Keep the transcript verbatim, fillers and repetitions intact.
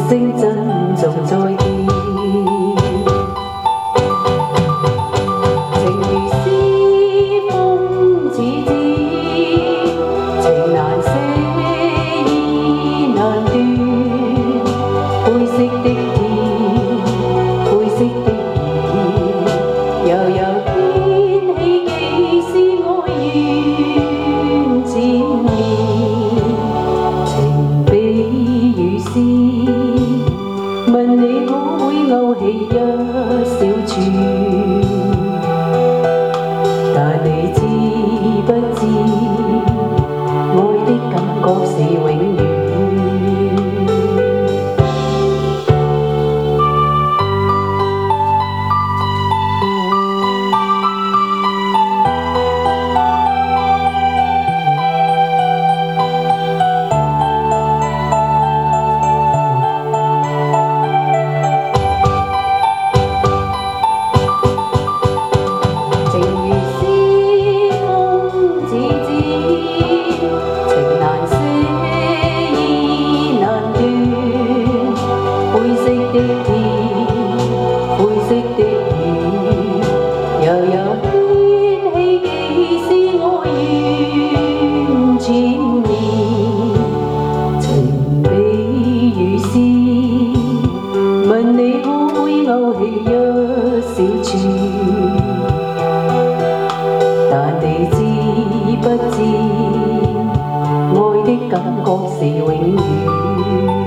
聲珍重再見。情如絲風似箭，情難捨意難斷。灰色的天，灰色的夜，悠悠掀起幾絲哀怨纏綿。情比雨絲，問你可會勾起一小串？但你知不知，愛的感覺是永遠。灰色的天，悠悠掀起幾絲哀怨纏綿。情比雨絲，問你可會勾起一小串？但你知不知，愛的感覺是永遠。